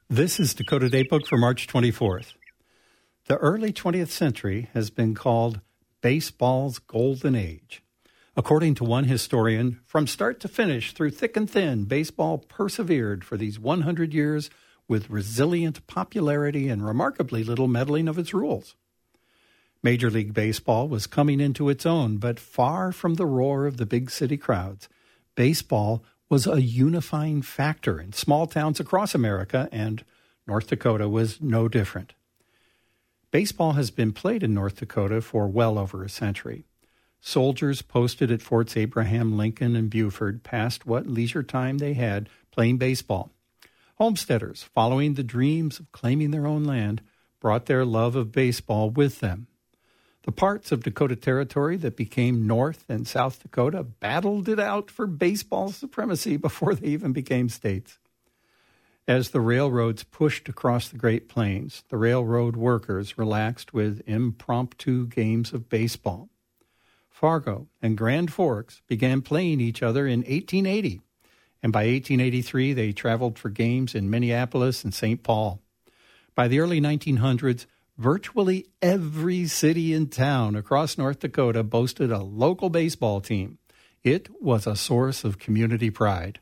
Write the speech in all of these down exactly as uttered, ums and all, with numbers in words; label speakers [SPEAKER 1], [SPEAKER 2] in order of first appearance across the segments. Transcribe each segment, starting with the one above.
[SPEAKER 1] This is Dakota Datebook for March twenty-fourth. The early twentieth century has been called baseball's golden age. According to one historian, from start to finish, through thick and thin, baseball persevered for these one hundred years with resilient popularity and remarkably little meddling of its rules. Major League Baseball was coming into its own, but far from the roar of the big city crowds, baseball was a unifying factor in small towns across America, and North Dakota was no different. Baseball has been played in North Dakota for well over a century. Soldiers posted at Forts Abraham Lincoln and Buford passed what leisure time they had playing baseball. Homesteaders, following the dreams of claiming their own land, brought their love of baseball with them. The parts of Dakota Territory that became North and South Dakota battled it out for baseball supremacy before they even became states. As the railroads pushed across the Great Plains, the railroad workers relaxed with impromptu games of baseball. Fargo and Grand Forks began playing each other in eighteen eighty, and by eighteen eighty-three they traveled for games in Minneapolis and Saint Paul. By the early nineteen hundreds, virtually every city and town across North Dakota boasted a local baseball team. It was a source of community pride.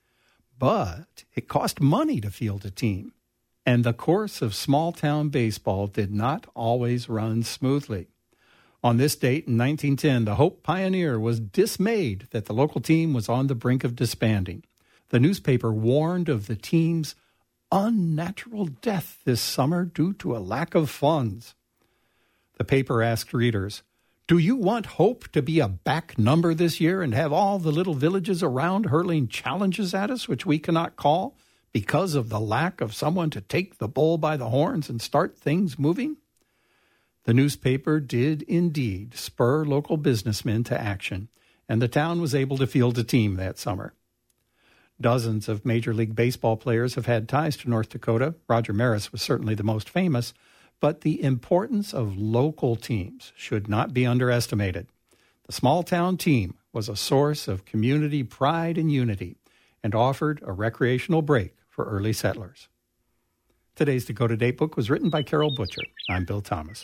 [SPEAKER 1] But it cost money to field a team, and the course of small-town baseball did not always run smoothly. On this date in nineteen ten, the Hope Pioneer was dismayed that the local team was on the brink of disbanding. The newspaper warned of the team's unnatural death this summer due to a lack of funds. The paper asked readers, "Do you want Hope to be a back number this year and have all the little villages around hurling challenges at us which we cannot call because of the lack of someone to take the bull by the horns and start things moving?" The newspaper did indeed spur local businessmen to action, and the town was able to field a team that summer. Dozens of Major League Baseball players have had ties to North Dakota. Roger Maris was certainly the most famous, but the importance of local teams should not be underestimated. The small-town team was a source of community pride and unity and offered a recreational break for early settlers. Today's Dakota Datebook was written by Carol Butcher. I'm Bill Thomas.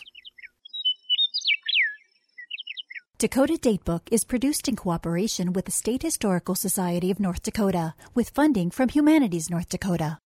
[SPEAKER 2] Dakota Datebook is produced in cooperation with the State Historical Society of North Dakota, with funding from Humanities North Dakota.